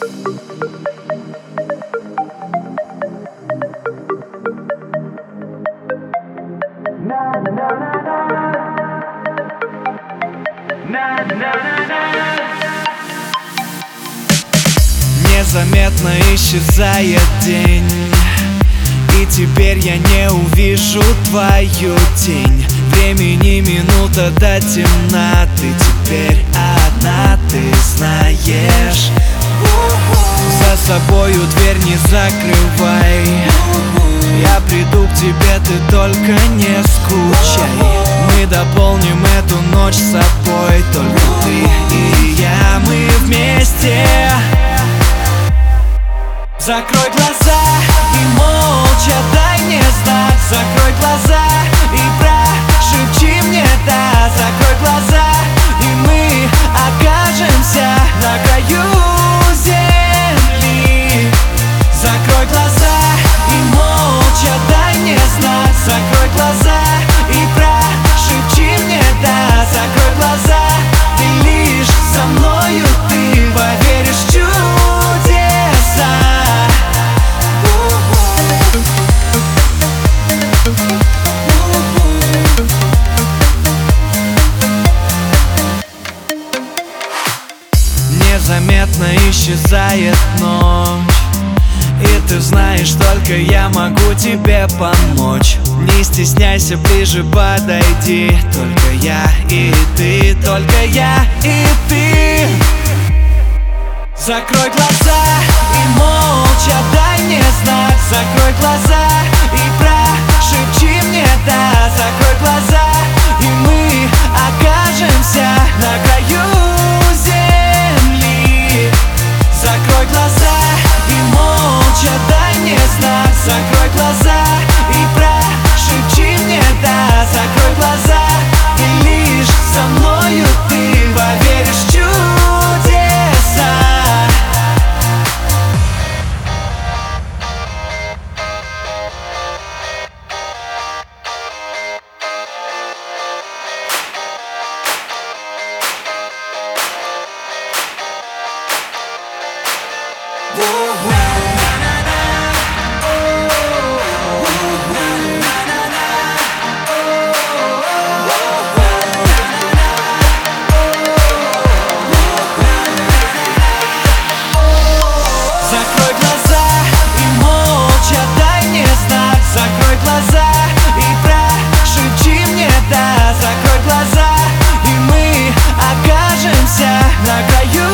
Незаметно исчезает день, и теперь я не увижу твою тень. Времени минута до темноты, теперь одна, ты знаешь. За собою дверь не закрывай, я приду к тебе, ты только не скучай. Мы дополним эту ночь с собой, только ты и я, мы вместе. Закрой глаза и молча дай мне знак. Закрой глаза и прошепчи мне да. Закрой глаза и мы окажемся на краю земли. Закрой глаза и молча дай мне знак. Закрой глаза и прошепчи мне да. Закрой глаза и лишь со мною ты поверишь в чудеса. Незаметно исчезает ночь, и ты знаешь, только я могу тебе помочь. Не стесняйся, ближе подойди. Только я и ты, только я и ты. Закрой глаза и молча дай мне знак. Закрой глаза и прошепчи мне да. Закрой глаза и мы окажемся на краю земли. Закрой глаза и молча дай мне знак. Закрой глаза и прошепчи мне да. Закрой глаза и лишь со мною ты поверишь в чудеса. Закрой глаза и молча дай мне знак. Закрой глаза и прошепчи мне да. Закрой глаза и мы окажемся на краю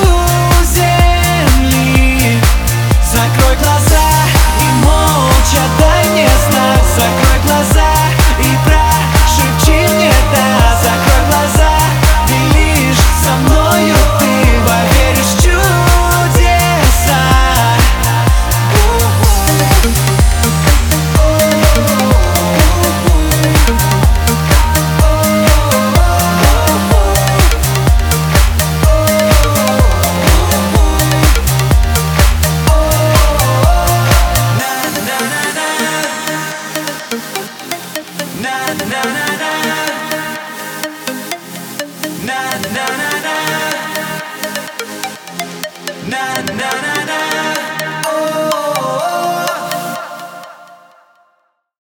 земли. Закрой глаза и молча дай мне знак. Закрой глаза и прошепчи мне да. Закрой глаза и лишь со мною ты поверишь в чудеса. Na na na na